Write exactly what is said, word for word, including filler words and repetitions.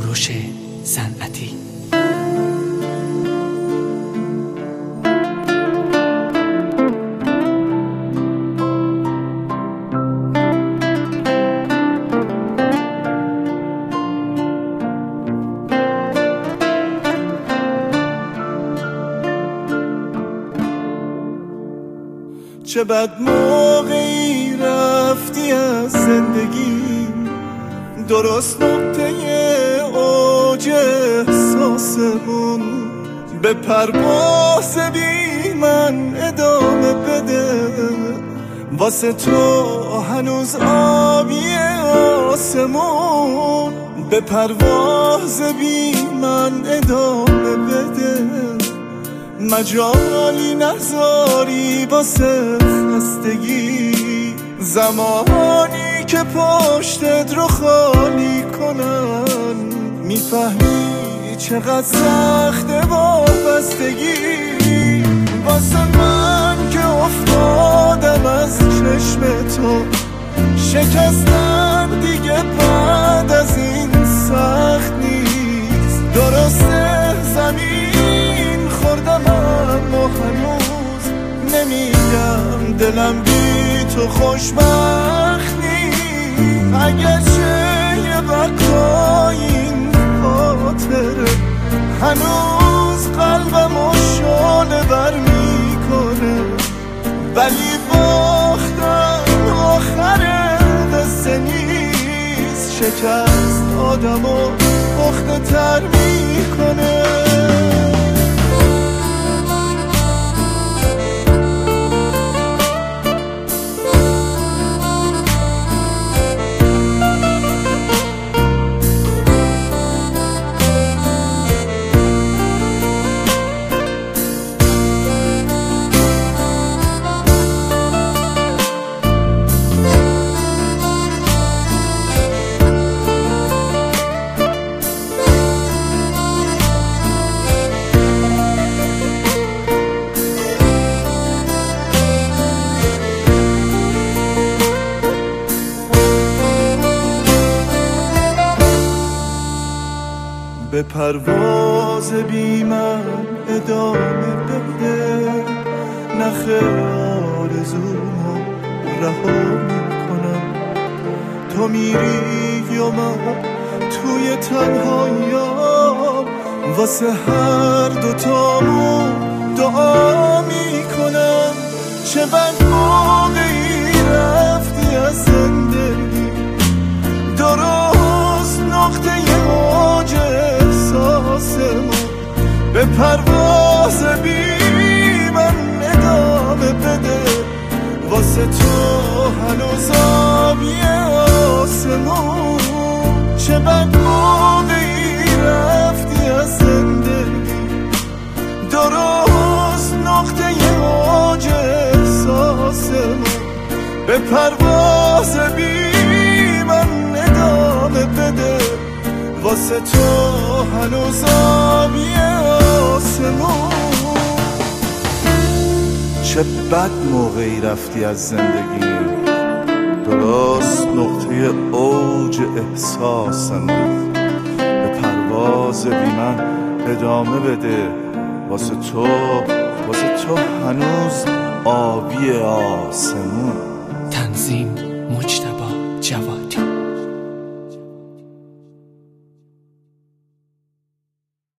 کوروش صنعتی. چه بد موقعی رفتی از زندگی، درست نقطه اوج احساسمون. به پرواز بی من ادامه بده، واسه تو هنوز آبی آسمون. به پرواز بی من ادامه بده، مجالی نذاری واسه خستگی. زمانی که پشتت رو خالی کنن، میفهمی چقدر سخته وابستگی. واسه من که افتادم از چشم تو، شکستن دیگه بعد از این سخت نیست. درسته زمین خوردم اما هنوز نمیگم دلم بی تو خوشبخت نیست. اگرچه یه بقای این خاطره هنوز قلبمو شعله بر میکنه، ولی باختن آخر قصه نیست. شکست آدمو پخته تر میکنه. به پرواز بی من ادامه بده، نخ آرزومو رها میکنم. تو میری و من توی تنهاییام، واسه هر دوتامون دعا میکنم. چه بد موقعی رفتی از زندگی، درست نقطه اوج احساسمون. به پرواز بی من ادامه بده، واسه تو هنوز آبی آسمون. چه بد موقعی رفتی از زندگی، درست نقطه اوج احساسمون. به پرواز بی من ادامه بده، واسه تو هنوز آبی آسمون. چه بد موقعی رفتی از زندگی، درست نقطه اوج احساسمون. به پرواز بی من ادامه بده، واسه تو واسه تو هنوز آبی آسمون. تنظیم مجتبی.